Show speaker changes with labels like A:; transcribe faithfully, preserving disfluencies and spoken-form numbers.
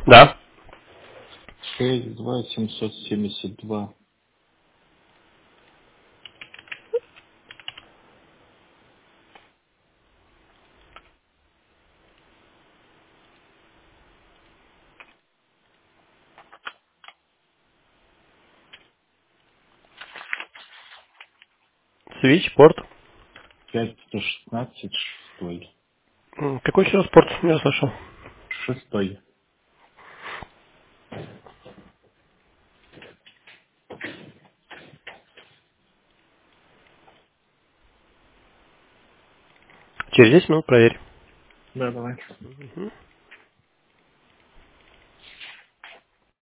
A: Да.
B: шесть два семьсот семьдесят два.
A: Свич-порт.
B: пять сто шестнадцать шестой.
A: М, Какой еще раз порт? Не расслышал.
B: Шестой.
A: Через десять минут проверь.
B: Да, давай.
A: Мгм.